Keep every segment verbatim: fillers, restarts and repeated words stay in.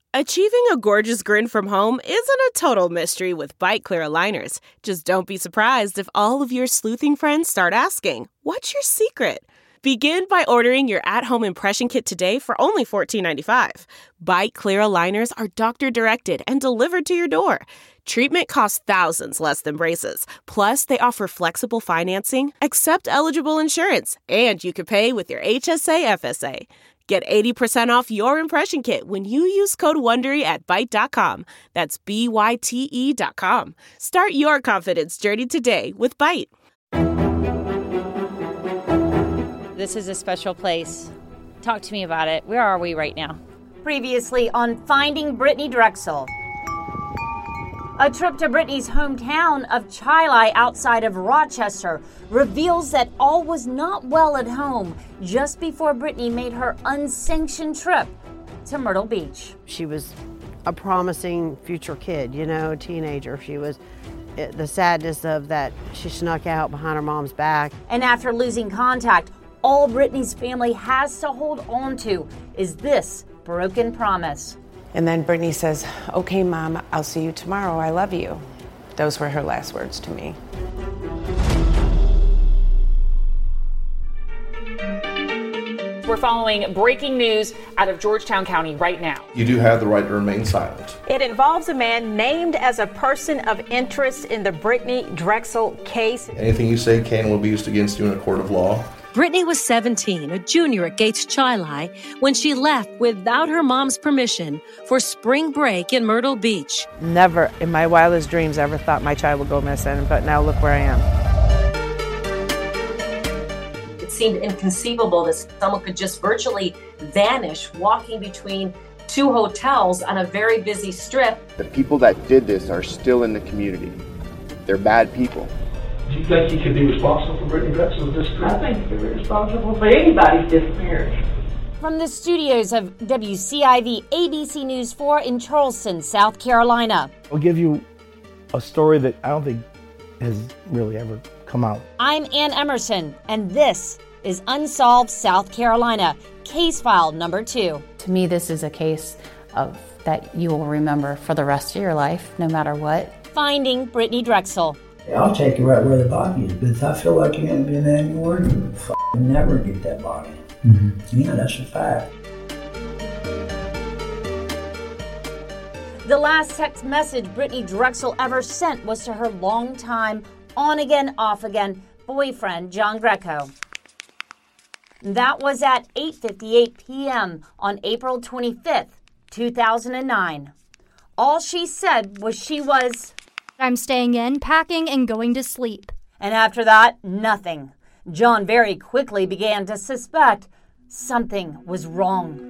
Achieving a gorgeous grin from home isn't a total mystery with Byte Clear aligners. Just don't be surprised if all of your sleuthing friends start asking, "What's your secret?" Begin by ordering your at-home impression kit today for only fourteen ninety-five. Byte Clear aligners are doctor-directed and delivered to your door. Treatment costs thousands less than braces. Plus, they offer flexible financing, accept eligible insurance, and you can pay with your H S A F S A. Get eighty percent off your impression kit when you use code WONDERY at byte dot com. That's B Y T E dot com. Start your confidence journey today with Byte. This is a special place. Talk to me about it. Where are we right now? Previously on Finding Brittany Drexel. A trip to Brittany's hometown of Chili outside of Rochester reveals that all was not well at home just before Brittany made her unsanctioned trip to Myrtle Beach. She was a promising future kid, you know, teenager. She was, it, the sadness of that she snuck out behind her mom's back. And after losing contact, all Brittany's family has to hold on to is this broken promise. And then Brittany says, "Okay, Mom, I'll see you tomorrow. I love you." Those were her last words to me. We're following breaking news out of Georgetown County right now. You do have the right to remain silent. It involves a man named as a person of interest in the Brittany Drexel case. Anything you say can and will be used against you in a court of law. Brittany was seventeen, a junior at Gates Chili, when she left without her mom's permission for spring break in Myrtle Beach. Never in my wildest dreams ever thought my child would go missing, but now look where I am. It seemed inconceivable that someone could just virtually vanish walking between two hotels on a very busy strip. The people that did this are still in the community. They're bad people. Do you think he could be responsible for Brittany Drexel's disappearance? I think he could be responsible for anybody's disappearance. From the studios of W C I V A B C News four in Charleston, South Carolina. I'll give you a story that I don't think has really ever come out. I'm Ann Emerson, and this is Unsolved South Carolina, case file number two. To me, this is a case of that you will remember for the rest of your life, no matter what. Finding Brittany Drexel. I'll take you right where the body is, but if I feel like you're going to be there anymore, you'll f- never get that body. Mm-hmm. Yeah, that's a fact. The last text message Brittany Drexel ever sent was to her longtime, on-again, off-again boyfriend, John Greco. That was at eight fifty-eight p.m. on April twenty-fifth, two thousand nine. All she said was she was... I'm staying in, packing, and going to sleep. And after that, nothing. John very quickly began to suspect something was wrong.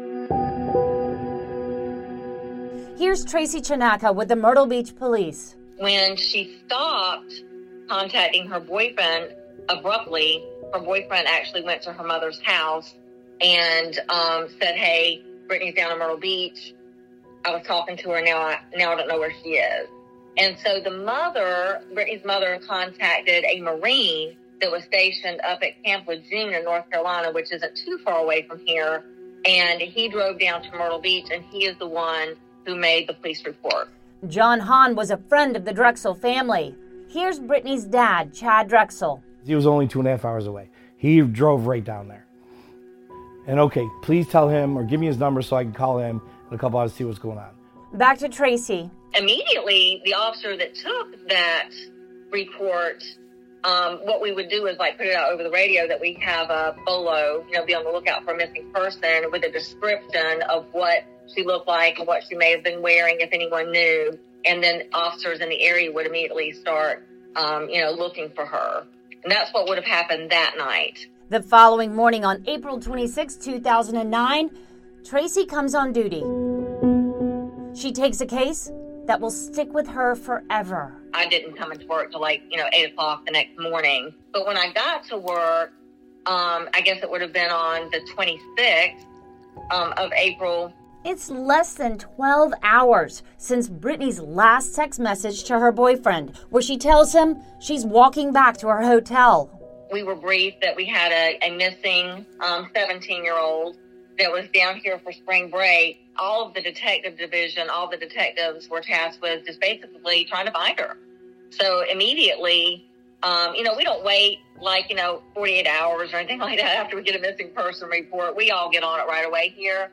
Here's Tracy Chinaka with the Myrtle Beach Police. When she stopped contacting her boyfriend abruptly, her boyfriend actually went to her mother's house and um, said, "Hey, Brittany's down in Myrtle Beach. I was talking to her. Now I, now I don't know where she is." And so the mother, Brittany's mother, contacted a Marine that was stationed up at Camp Lejeune in North Carolina, which isn't too far away from here. And he drove down to Myrtle Beach, and he is the one who made the police report. John Hahn was a friend of the Drexel family. Here's Brittany's dad, Chad Drexel. He was only two and a half hours away. He drove right down there. And okay, please tell him or give me his number so I can call him in a couple hours to see what's going on. Back to Tracy. Immediately, the officer that took that report, um, what we would do is like put it out over the radio that we have a bolo, you know, be on the lookout for a missing person with a description of what she looked like and what she may have been wearing if anyone knew. And then officers in the area would immediately start, um, you know, looking for her. And that's what would have happened that night. The following morning on April twenty-sixth, two thousand nine, Tracy comes on duty. She takes a case that will stick with her forever. I didn't come into work till like, you know, eight o'clock the next morning. But when I got to work, um, I guess it would have been on the twenty-sixth um, of April. It's less than twelve hours since Brittany's last text message to her boyfriend, where she tells him she's walking back to her hotel. We were briefed that we had a, a missing um, seventeen-year-old that was down here for spring break, all of the detective division, all the detectives were tasked with just basically trying to find her. So immediately, um, you know, we don't wait like, you know, forty-eight hours or anything like that after we get a missing person report. We all get on it right away here.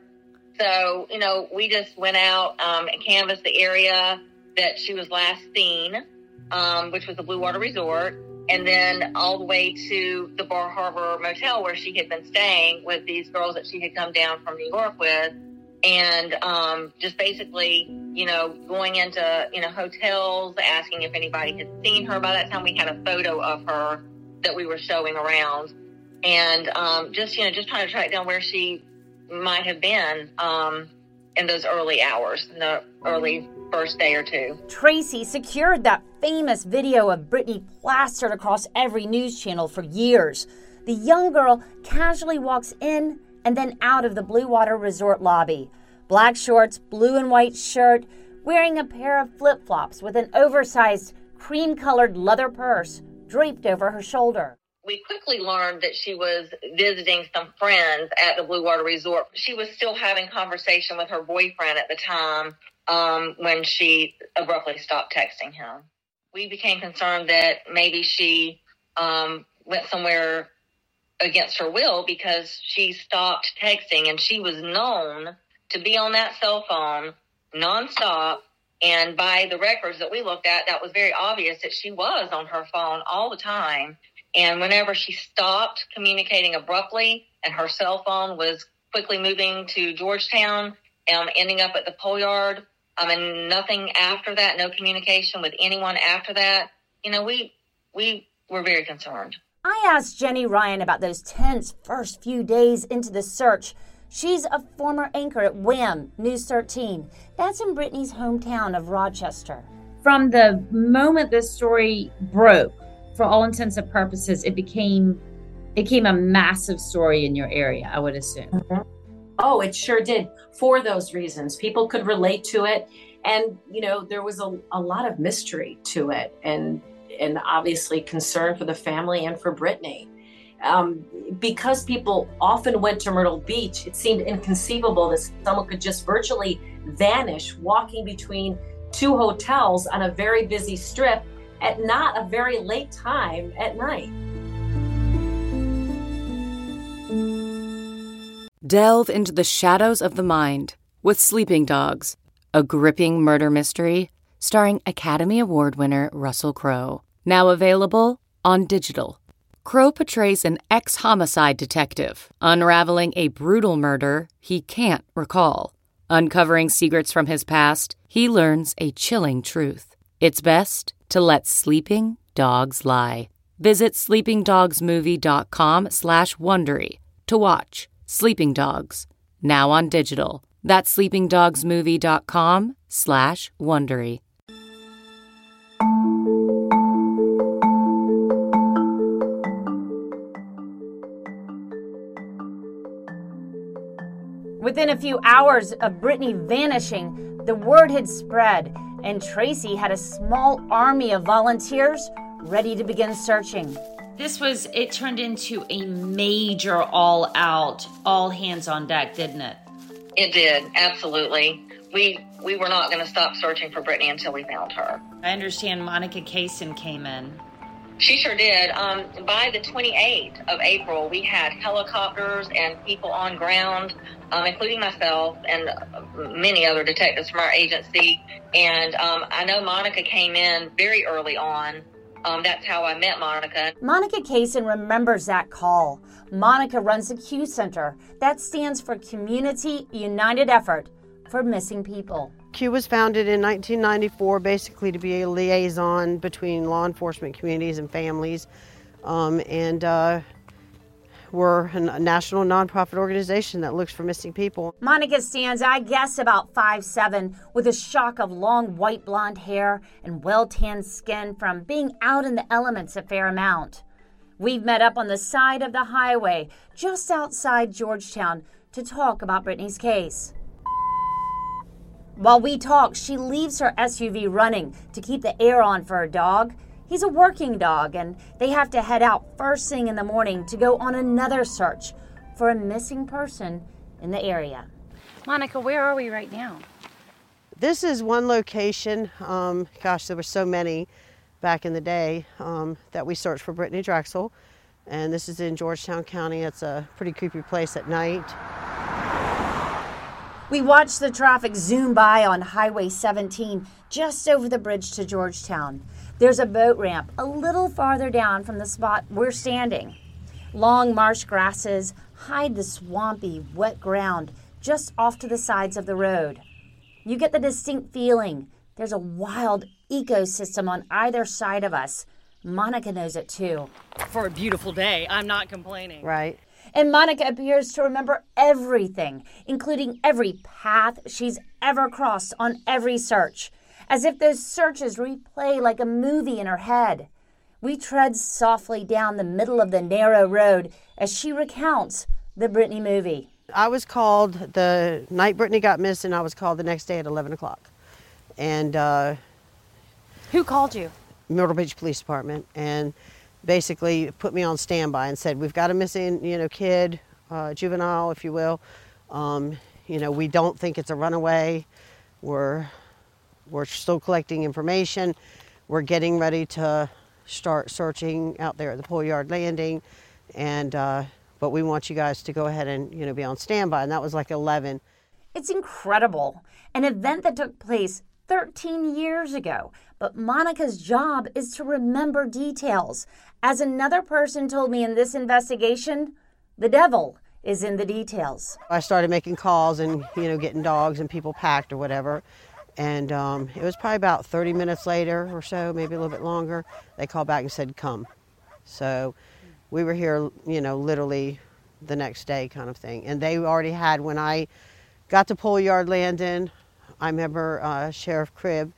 So, you know, we just went out um, and canvassed the area that she was last seen, um, which was the Blue Water Resort, and then all the way to the Bar Harbor Motel where she had been staying with these girls that she had come down from New York with. And um, just basically, you know, going into, you know, hotels, asking if anybody had seen her. By that time, we had a photo of her that we were showing around. And um, just, you know, just trying to track down where she might have been um, in those early hours, in the early first day or two. Tracy secured that famous video of Brittany plastered across every news channel for years. The young girl casually walks in and then out of the Blue Water Resort lobby. Black shorts, blue and white shirt, wearing a pair of flip-flops with an oversized cream-colored leather purse draped over her shoulder. We quickly learned that she was visiting some friends at the Blue Water Resort. She was still having conversation with her boyfriend at the time um, when she abruptly stopped texting him. We became concerned that maybe she um, went somewhere against her will because she stopped texting, and she was known to be on that cell phone nonstop. And by the records that we looked at, that was very obvious that she was on her phone all the time. And whenever she stopped communicating abruptly and her cell phone was quickly moving to Georgetown, um, ending up at the pole yard, um, and nothing after that, no communication with anyone after that, you know, we we were very concerned. I asked Jenny Ryan about those tense first few days into the search. She's a former anchor at Wham! News thirteen. That's in Brittany's hometown of Rochester. From the moment this story broke, for all intents and purposes, it became it became a massive story in your area, I would assume. Mm-hmm. Oh, it sure did. For those reasons, people could relate to it. And, you know, there was a, a lot of mystery to it, and and obviously concern for the family and for Brittany. Um, because people often went to Myrtle Beach, it seemed inconceivable that someone could just virtually vanish walking between two hotels on a very busy strip at not a very late time at night. Delve into the shadows of the mind with Sleeping Dogs, a gripping murder mystery starring Academy Award winner Russell Crowe. Now available on digital. Crowe portrays an ex-homicide detective unraveling a brutal murder he can't recall. Uncovering secrets from his past, he learns a chilling truth. It's best to let sleeping dogs lie. Visit sleeping dogs movie dot com slash Wondery to watch Sleeping Dogs, now on digital. That's sleeping dogs movie dot com slash Wondery. Within a few hours of Brittany vanishing, the word had spread, and Tracy had a small army of volunteers ready to begin searching. This was, it turned into a major all-out, all-hands-on-deck, didn't it? It did, absolutely. We we were not going to stop searching for Brittany until we found her. I understand Monica Kaysen came in. She sure did. Um, by the twenty-eighth of April, we had helicopters and people on ground, um, including myself and many other detectives from our agency. And um, I know Monica came in very early on. Um, that's how I met Monica. Monica Kaysen remembers that call. Monica runs the Q Center. That stands for Community United Effort for Missing People. Q was founded in nineteen ninety-four basically to be a liaison between law enforcement communities and families. Um, and uh, we're a national nonprofit organization that looks for missing people. Monica stands, I guess, about five seven, with a shock of long white blonde hair and well-tanned skin from being out in the elements a fair amount. We've met up on the side of the highway just outside Georgetown to talk about Brittany's case. While we talk, she leaves her S U V running to keep the air on for her dog. He's a working dog, and they have to head out first thing in the morning to go on another search for a missing person in the area. Monica, where are we right now? This is one location. Um, gosh, there were so many back in the day um, that we searched for Brittany Drexel. And this is in Georgetown County. It's a pretty creepy place at night. We watched the traffic zoom by on Highway seventeen just over the bridge to Georgetown. There's a boat ramp a little farther down from the spot we're standing. Long marsh grasses hide the swampy, wet ground just off to the sides of the road. You get the distinct feeling there's a wild ecosystem on either side of us. Monica knows it too. For a beautiful day, I'm not complaining. Right. And Monica appears to remember everything, including every path she's ever crossed on every search, as if those searches replay like a movie in her head. We tread softly down the middle of the narrow road as she recounts the Brittany movie. I was called the night Brittany got missing. I was called the next day at eleven o'clock. And uh, who called you? Myrtle Beach Police Department, and basically put me on standby and said, we've got a missing, you know, kid, uh, juvenile, if you will. Um, you know, we don't think it's a runaway. We're, we're still collecting information. We're getting ready to start searching out there at the Pole Yard Landing. And, uh, but we want you guys to go ahead and, you know, be on standby. And that was like eleven. It's incredible. An event that took place thirteen years ago. But Monica's job is to remember details. As another person told me in this investigation, the devil is in the details. I started making calls and, you know, getting dogs and people packed or whatever. And um, it was probably about thirty minutes later or so, maybe a little bit longer, they called back and said, come. So we were here, you know, literally the next day kind of thing. And they already had, when I got to Pole Yard Landing, I remember uh, Sheriff Cribb.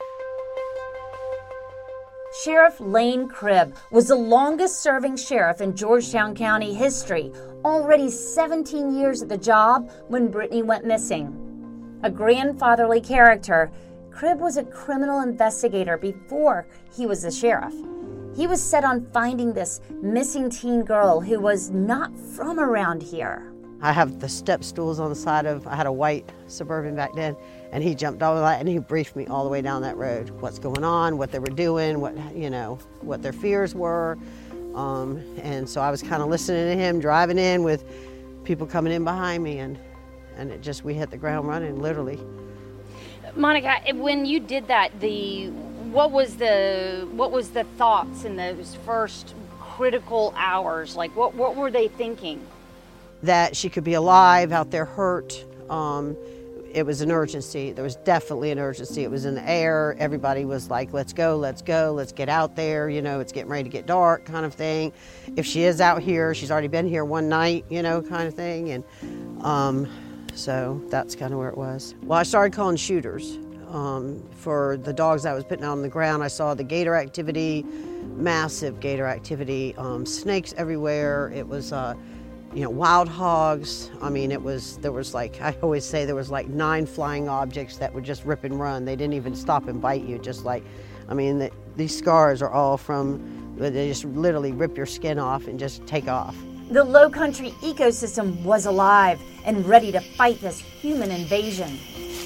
Sheriff Lane Cribb was the longest-serving sheriff in Georgetown County history, already seventeen years at the job when Brittany went missing. A grandfatherly character, Cribb was a criminal investigator before he was the sheriff. He was set on finding this missing teen girl who was not from around here. I have the step stools on the side of, I had a white Suburban back then, and he jumped over that and he briefed me all the way down that road. What's going on, what they were doing, what, you know, what their fears were. Um, and so I was kind of listening to him, driving in with people coming in behind me, and, and it just, we hit the ground running, literally. Monica, when you did that, the, what was the, what was the thoughts in those first critical hours? Like, what, what were they thinking? That she could be alive, out there hurt. Um, it was an urgency. There was definitely an urgency. It was in the air. Everybody was like, let's go, let's go, let's get out there. You know, it's getting ready to get dark kind of thing. If she is out here, she's already been here one night, you know, kind of thing. And um, so that's kind of where it was. Well, I started calling shooters. Um, for the dogs I was putting out on the ground, I saw the gator activity, massive gator activity, um, snakes everywhere. It was, uh, you know, wild hogs. I mean, it was, there was like, I always say there was like nine flying objects that would just rip and run. They didn't even stop and bite you, just like, I mean, the, these scars are all from, they just literally rip your skin off and just take off. The Low Country ecosystem was alive and ready to fight this human invasion.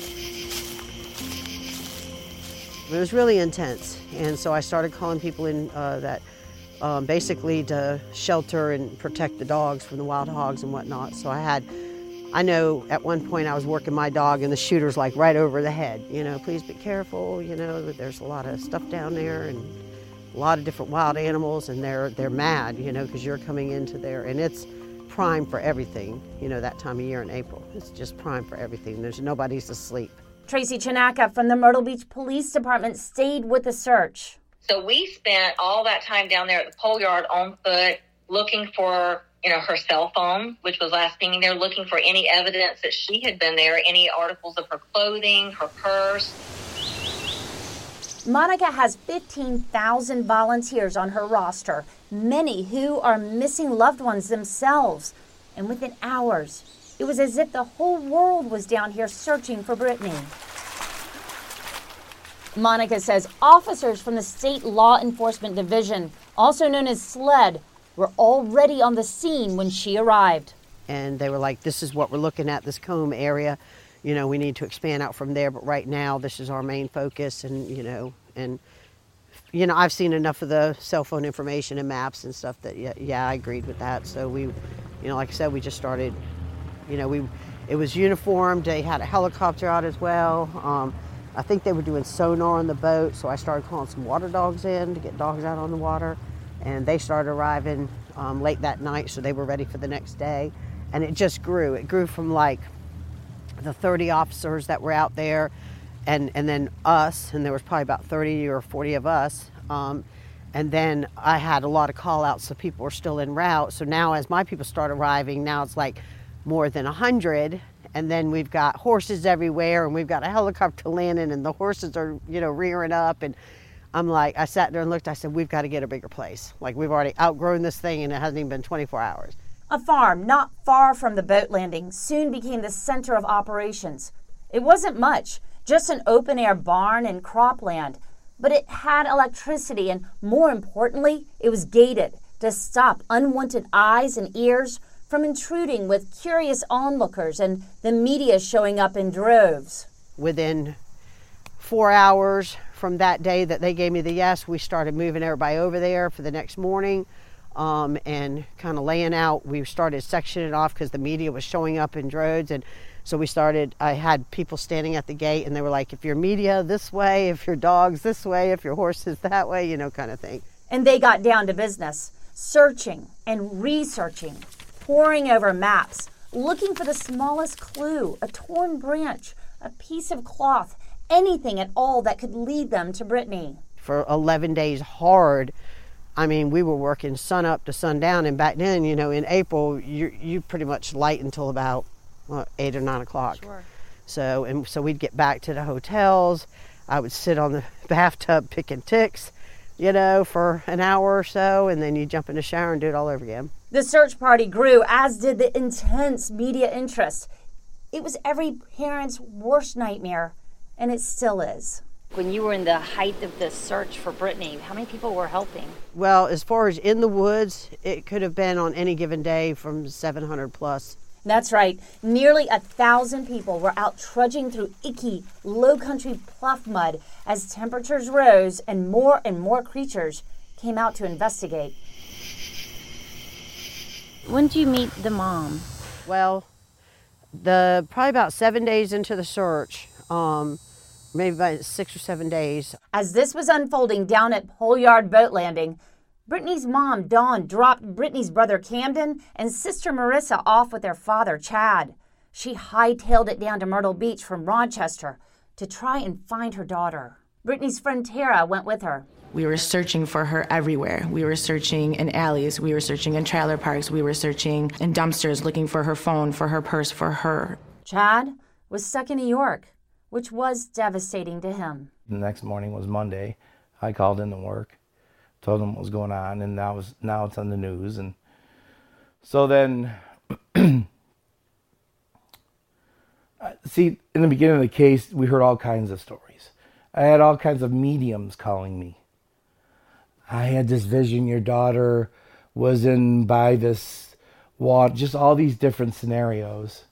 It was really intense, and so I started calling people in uh, that um, basically to shelter and protect the dogs from the wild hogs and whatnot. So I had, I know at one point I was working my dog and the shooter's like right over the head, you know, please be careful, you know, there's a lot of stuff down there and a lot of different wild animals, and they're, they're mad, you know, because you're coming into there, and it's prime for everything, you know, that time of year in April. It's just prime for everything. There's nobody's asleep. Tracy Chinaka from the Myrtle Beach Police Department stayed with the search. So we spent all that time down there at the pole yard on foot looking for, you know, her cell phone, which was last thing there, looking for any evidence that she had been there, any articles of her clothing, her purse. Monica has fifteen thousand volunteers on her roster, many who are missing loved ones themselves. And within hours, it was as if the whole world was down here searching for Brittany. Monica says officers from the State Law Enforcement Division, also known as SLED, were already on the scene when she arrived. and they were like, this is what we're looking at, this Combe area. You know, we need to expand out from there, but right now this is our main focus. And, you know, and, you know, I've seen enough of the cell phone information and maps and stuff that, yeah, yeah, I agreed with that. So we, you know, like I said, we just started, you know, we, it was uniformed. They had a helicopter out as well. Um, I think they were doing sonar on the boat, so I started calling some water dogs in to get dogs out on the water. And they started arriving um, late that night, so they were ready for the next day. And it just grew. It grew from like the thirty officers that were out there, and, and then us, and there was probably about thirty or forty of us. Um, and then I had a lot of call outs, so people were still en route. So now as my people start arriving, now it's like more than one hundred. And then we've got horses everywhere, and we've got a helicopter landing, and the horses are, you know, rearing up. And I'm like, I sat there and looked, I said, we've got to get a bigger place. Like, we've already outgrown this thing, and it hasn't even been twenty-four hours. A farm not far from the boat landing soon became the center of operations. It wasn't much, just an open-air barn and cropland, but it had electricity, and more importantly, it was gated to stop unwanted eyes and ears from intruding with curious onlookers and the media showing up in droves. Within four hours from that day that they gave me the yes, we started moving everybody over there for the next morning. Um, and kind of laying out, we started sectioning off because the media was showing up in droves. And so we started, I had people standing at the gate, and they were like, if your media this way, if your dog's this way, if your horse is that way, you know, kind of thing. And they got down to business, searching and researching, poring over maps, looking for the smallest clue, a torn branch, a piece of cloth, anything at all that could lead them to Brittany. For eleven days hard, I mean, we were working sun up to sundown, and back then, you know, in April, you you pretty much light until about well, eight or nine o'clock. Sure. So and so we'd get back to the hotels. I would sit on the bathtub picking ticks, you know, for an hour or so, and then you jump in the shower and do it all over again. The search party grew, as did the intense media interest. It was every parent's worst nightmare, and it still is. When you were in the height of the search for Brittany, how many people were helping? Well, as far as in the woods, it could have been on any given day from seven hundred plus. That's right. Nearly a thousand people were out trudging through icky, low-country pluff mud as temperatures rose and more and more creatures came out to investigate. When did you meet the mom? Well, the probably about seven days into the search, um, maybe about six or seven days. As this was unfolding down at Pole Yard Boat Landing, Brittany's mom, Dawn, dropped Brittany's brother, Camden, and sister, Marissa, off with their father, Chad. She hightailed it down to Myrtle Beach from Rochester to try and find her daughter. Brittany's friend, Tara, went with her. We were searching for her everywhere. We were searching in alleys. We were searching in trailer parks. We were searching in dumpsters, looking for her phone, for her purse, for her. Chad was stuck in New York, which was devastating to him. The next morning was Monday. I called into work, told them what was going on, and now it's, now it's on the news. And so then, see, in the beginning of the case, we heard all kinds of stories. I had all kinds of mediums calling me. I had this vision, your daughter was in by this water, just all these different scenarios.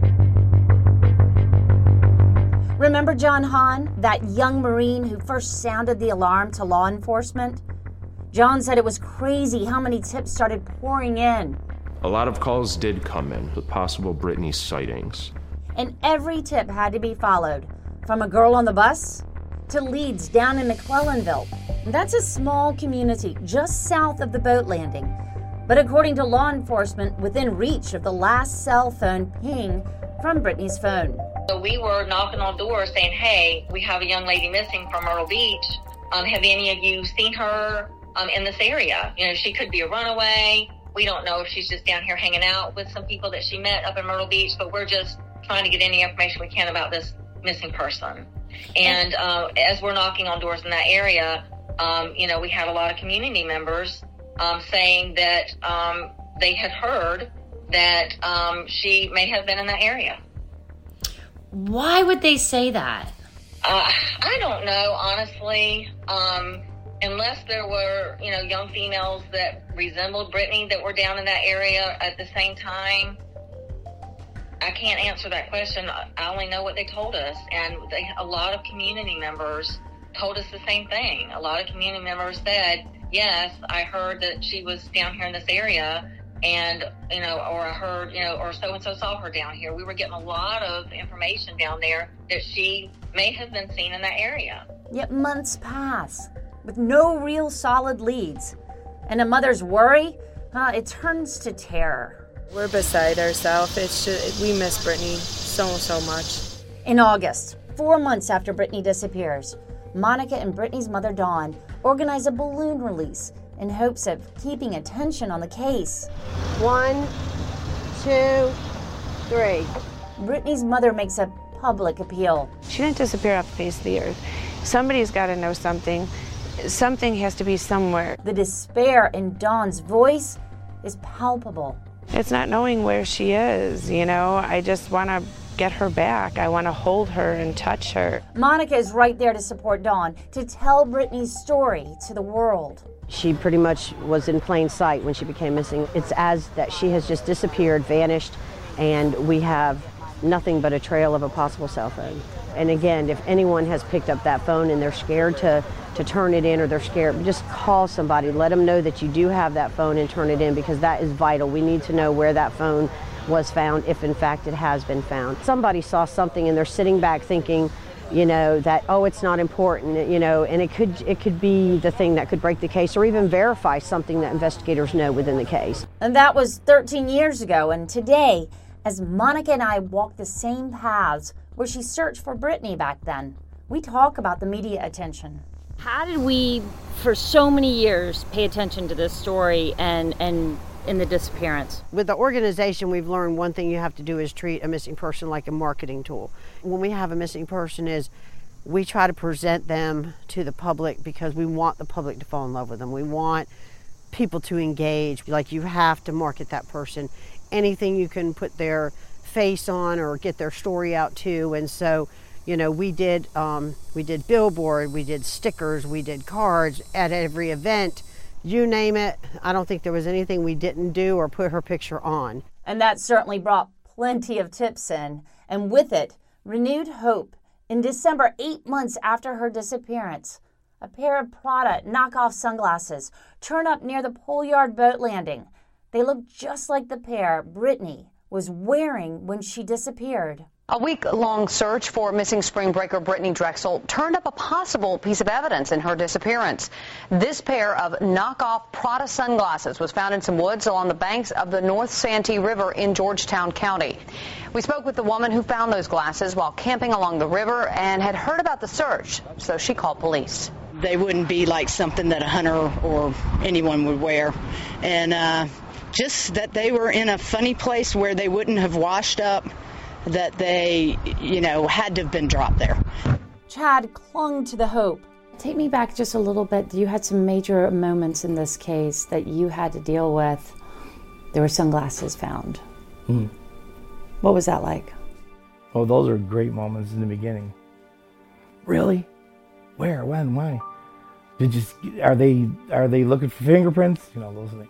Remember John Hahn, that young Marine who first sounded the alarm to law enforcement? John said it was crazy how many tips started pouring in. A lot of calls did come in with possible Brittany sightings. And every tip had to be followed, from a girl on the bus to leads down in McClellanville. That's a small community just south of the boat landing. But according to law enforcement, within reach of the last cell phone ping from Brittany's phone. So we were knocking on doors saying, hey, we have a young lady missing from Myrtle Beach. Um, have any of you seen her um, in this area? You know, she could be a runaway. We don't know if she's just down here hanging out with some people that she met up in Myrtle Beach, but we're just trying to get any information we can about this missing person. And uh, as we're knocking on doors in that area, um, you know, we had a lot of community members um, saying that um, they had heard that um, she may have been in that area. Why would they say that? Uh, I don't know, honestly, um, unless there were, you know, young females that resembled Brittany that were down in that area at the same time. I can't answer that question. I only know what they told us. And they, a lot of community members told us the same thing. A lot of community members said, yes, I heard that she was down here in this area, and, you know, or I heard, you know, or so-and-so saw her down here. We were getting a lot of information down there that she may have been seen in that area. Yet months pass with no real solid leads. And a mother's worry, uh, it turns to terror. We're beside ourselves. It's just, we miss Brittany so, so much. In August, four months after Brittany disappears, Monica and Brittany's mother, Dawn, organize a balloon release in hopes of keeping attention on the case. One, two, three. Brittany's mother makes a public appeal. She didn't disappear off the face of the earth. Somebody's got to know something. Something has to be somewhere. The despair in Dawn's voice is palpable. It's not knowing where she is, you know. I just want to get her back. I want to hold her and touch her. Monica is right there to support Dawn, to tell Brittany's story to the world. She pretty much was in plain sight when she became missing. It's as that she has just disappeared, vanished, and we have nothing but a trail of a possible cell phone. And again, if anyone has picked up that phone and they're scared to, to turn it in, or they're scared, just call somebody. Let them know that you do have that phone and turn it in, because that is vital. We need to know where that phone was found, if in fact it has been found. Somebody saw something and they're sitting back thinking, you know, that, oh, it's not important, you know, and it could it could be the thing that could break the case or even verify something that investigators know within the case. And that was thirteen years ago. And today, as Monica and I walk the same paths where she searched for Brittany back then, we talk about the media attention. How did we, for so many years, pay attention to this story and and in the disappearance? With the organization, we've learned one thing you have to do is treat a missing person like a marketing tool. When we have a missing person, is we try to present them to the public because we want the public to fall in love with them. We want people to engage. Like, you have to market that person. Anything you can put their face on or get their story out to. And so, you know, we did um, we did billboard, we did stickers, we did cards at every event. You name it. I don't think there was anything we didn't do or put her picture on. And that certainly brought plenty of tips in, and with it, renewed hope. In December, eight months after her disappearance, a pair of Prada knockoff sunglasses turn up near the Pole Yard boat landing. They look just like the pair Brittany was wearing when she disappeared. A week-long search for missing spring breaker Brittany Drexel turned up a possible piece of evidence in her disappearance. This pair of knockoff Prada sunglasses was found in some woods along the banks of the North Santee River in Georgetown County. We spoke with the woman who found those glasses while camping along the river and had heard about the search, so she called police. They wouldn't be like something that a hunter or anyone would wear. And uh, just that they were in a funny place where they wouldn't have washed up, that they, you know, had to have been dropped there. Chad clung to the hope. Take me back just a little bit. You had some major moments in this case that you had to deal with. There were sunglasses found. Mm. What was that like? Oh, those are great moments in the beginning. Really? Where? When? Why? Did you? Are they? Are they looking for fingerprints? You know, those things.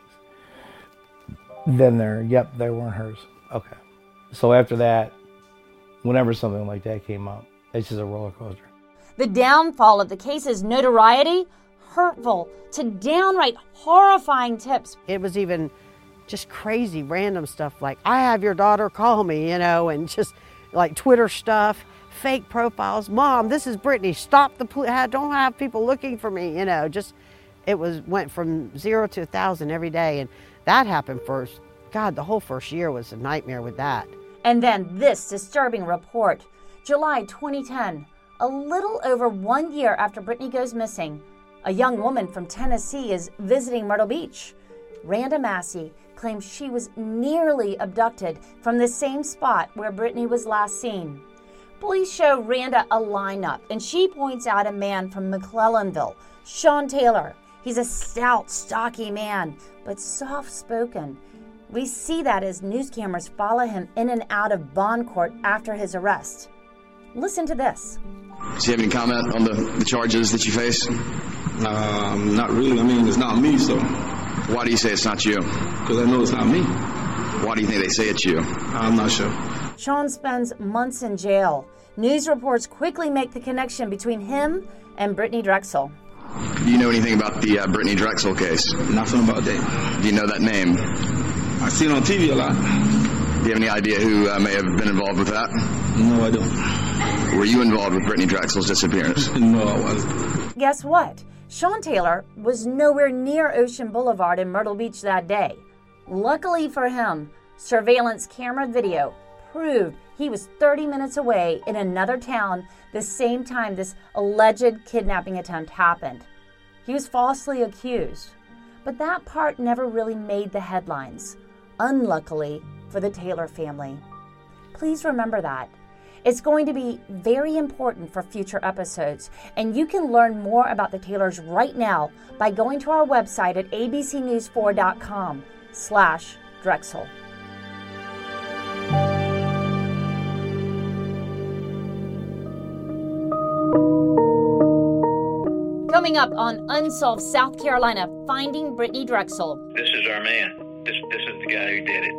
Then they're. Yep, they weren't hers. Okay. So after that, whenever something like that came up, it's just a roller coaster. The downfall of the case's notoriety, hurtful to downright horrifying tips. It was even just crazy, random stuff like, I have your daughter, call me, you know, and just like Twitter stuff, fake profiles. Mom, this is Brittany. Stop the police. Don't have people looking for me, you know. Just, it was went from zero to a thousand every day, and that happened first. God, the whole first year was a nightmare with that. And then this disturbing report. July twenty ten, a little over one year after Brittany goes missing, a young woman from Tennessee is visiting Myrtle Beach. Randa Massey claims she was nearly abducted from the same spot where Brittany was last seen. Police show Randa a lineup, and she points out a man from McClellanville, Sean Taylor. He's a stout, stocky man, but soft-spoken. We see that as news cameras follow him in and out of bond court after his arrest. Listen to this. Do you have any comment on the, the charges that you face? Um, not really. I mean, it's not me, so. Why do you say it's not you? Because I know it's not me. Why do you think they say it's you? I'm not sure. Sean spends months in jail. News reports quickly make the connection between him and Brittany Drexel. Do you know anything about the uh, Brittany Drexel case? Nothing about that. Do you know that name? I see it on T V a lot. Do you have any idea who uh, may have been involved with that? No, I don't. Were you involved with Brittany Drexel's disappearance? No, I wasn't. Guess what? Sean Taylor was nowhere near Ocean Boulevard in Myrtle Beach that day. Luckily for him, surveillance camera video proved he was thirty minutes away in another town the same time this alleged kidnapping attempt happened. He was falsely accused, but that part never really made the headlines, unluckily for the Taylor family. Please remember that. It's going to be very important for future episodes, and you can learn more about the Taylors right now by going to our website at a b c news four dot com slash Drexel. Coming up on Unsolved South Carolina, Finding Brittany Drexel. This is our man. This, this is the guy who did it.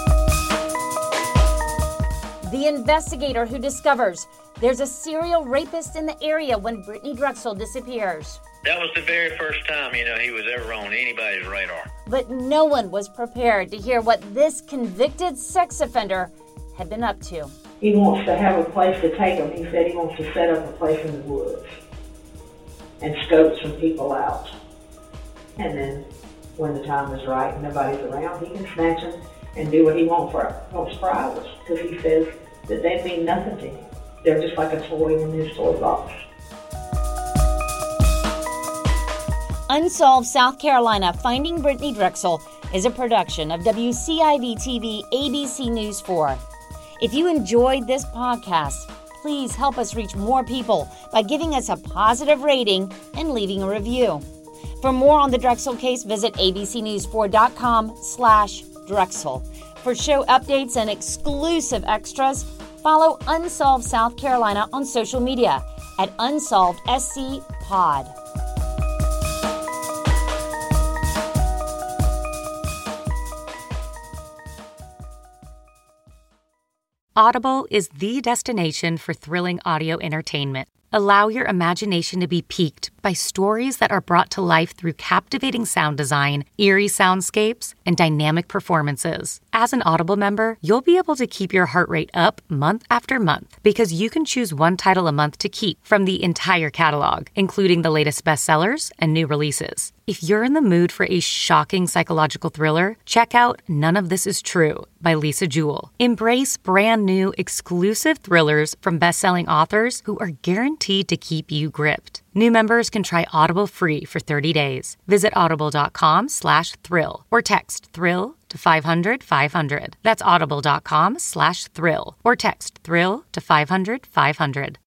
The investigator who discovers there's a serial rapist in the area when Brittany Drexel disappears. That was the very first time, you know, he was ever on anybody's radar. But no one was prepared to hear what this convicted sex offender had been up to. He wants to have a place to take him. He said he wants to set up a place in the woods and scope some people out. And then when the time is right and nobody's around, he can snatch them and do what he wants for, wants for hours, because he says that they mean nothing to him. They're just like a toy in his toy box. Unsolved South Carolina, Finding Brittany Drexel is a production of W C I V T V A B C News four. If you enjoyed this podcast, please help us reach more people by giving us a positive rating and leaving a review. For more on the Drexel case, visit a b c news four dot com slash Drexel. For show updates and exclusive extras, follow Unsolved South Carolina on social media at Unsolved S C Pod. Audible is the destination for thrilling audio entertainment. Allow your imagination to be piqued by stories that are brought to life through captivating sound design, eerie soundscapes, and dynamic performances. As an Audible member, you'll be able to keep your heart rate up month after month because you can choose one title a month to keep from the entire catalog, including the latest bestsellers and new releases. If you're in the mood for a shocking psychological thriller, check out None of This Is True by Lisa Jewell. Embrace brand new exclusive thrillers from best-selling authors who are guaranteed to keep you gripped. New members can try Audible free for thirty days. Visit audible.com slash thrill or text thrill to five hundred five hundred. That's audible.com slash thrill or text thrill to five hundred five hundred.